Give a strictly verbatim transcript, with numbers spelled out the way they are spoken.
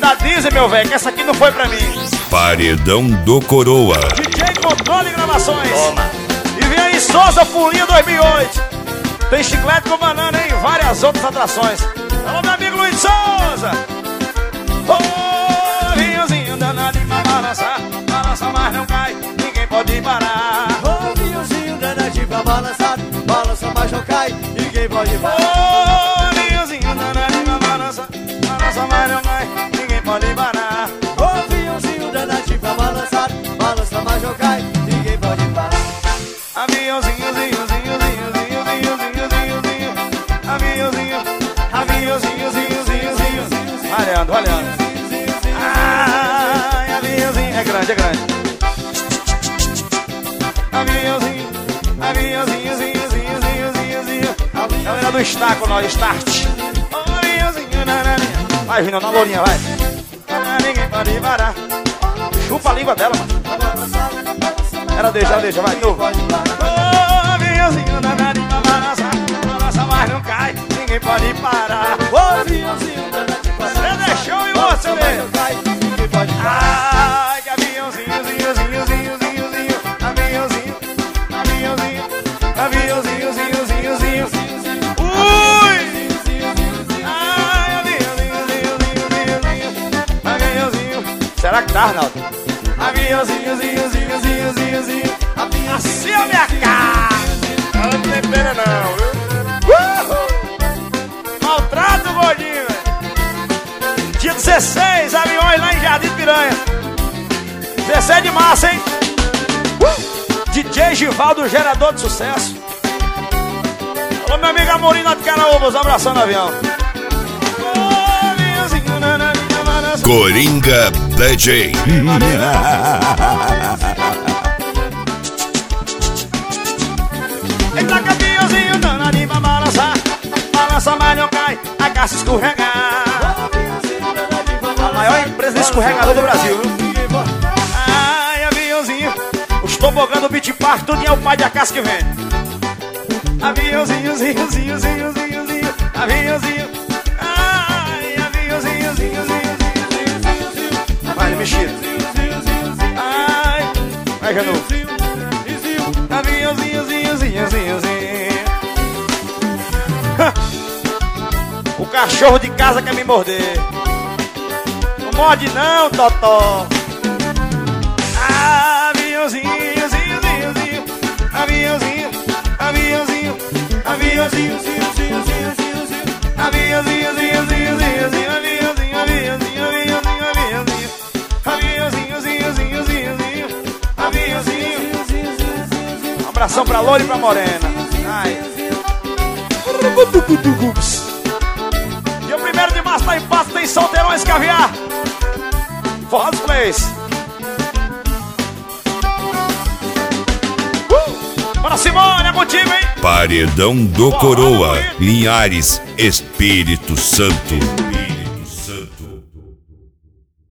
da Disney, meu velho, que essa aqui não foi pra mim. Paredão do Coroa. D J Controle Gravações. Toma. E vem aí Souza Fulinha dois mil e oito. Tem chiclete com banana, hein? Várias outras atrações. Alô, meu amigo Luiz Souza. Ô, oh, vinhozinho danado pra balançar. Balança, mas não cai, ninguém pode parar. Ô, oh, vinhozinho danadinho pra balançar. Balança, mas não cai, ninguém pode Ô, parar. oh, vinhozinho danado pra balançar. Balança, mas não cai, ninguém pode parar. Ô, oh, vinhozinho danadinho pra balançar. Balança, mas não cai, ninguém pode parar. Aviãozinho, zinho, zinho, zinho, zinho, zinho, zinho, zinho, zinho. Aviãozinho, aviãozinho, zinho, zinho, zinho. Valendo, valendo. Ai, aviãozinho, é grande, é grande. Aviãozinho, aviãozinho, zinho, zinho, zinho, zinho, zinho. Galera do Star com nós, Start. Aviãozinho, nananinha. Vai, Júnior, na lourinha, vai. Ninguém pode parar. Chupa a língua dela, mano. Ela deixa, ela deixa, vai, de novo. Ô, aviãozinho danadinho pra balançar. Balança, mas não cai, ninguém pode parar. Ô, vinhozinho danadinho pra Você balançar. deixou e Balança, você mas vê. não cai, ninguém pode parar. Ai, que aviãozinho, zinho, zinho, zinho, zinho, zinho. Aviãozinho, aviãozinho, aviãozinho, zinho, zinho, zinho. Ui! Ai, aviãozinho, zinho, zinho, zinho, zinho. Aviãozinho. Será que tá, Arnaldo? Aviãozinho, zinho, zinho, zinho, zinho, zinho. Assim a minha cara. Não tem pena não, viu? Uhul! Maltrato, gordinho, velho. Dia dezesseis, aviões lá em Jardim Piranha. dezesseis de março, hein? Uh! D J Givaldo, gerador de sucesso. Alô, meu amigo Amorim lá de Caraúbas, abração no avião. Oh, aviãozinho, nananinha, balança. Coringa D J. Eita, caminhãozinho danadinho pra balançar. Balança, mas não cai, a caça escorregar. A maior empresa de escorregador do Brasil, viu? Ai, aviãozinho. Os tobogã do Beach Park, tudo é o pai da caça que vem. Aviãozinho, zinho, zinho, zinho, zinho, zinho. Aviãozinho. Ai, aviãozinho, zinho, zinho, zinho, zinho, zinho. Vai, mexido. Ai, vai, Janu. Aviãozinho, zinho, zinho, zinho, zinho. O cachorro de casa quer me morder. Não morde não, Totó. Aviãozinho, zinho, zinho, zinho. Aviãozinho, aviãozinho, aviãozinho, zinho, zinho, zinho, zinho, zinho. Aviãozinho, zinho, zinho, zinho, zinho. Aviãozinho, aviãozinho, aviãozinho, aviãozinho. Aviãozinho, zinho, zinho, zinho, zinho. Aviãozinho. Um abração pra Loura e pra Morena. Ai. Dia primeiro de março tá em Pato, tem Solteirões Caviar. Forró dos Plays. Uh! Bora, Simone, é contigo, hein? Paredão do Coroa. Linhares, Espírito Santo.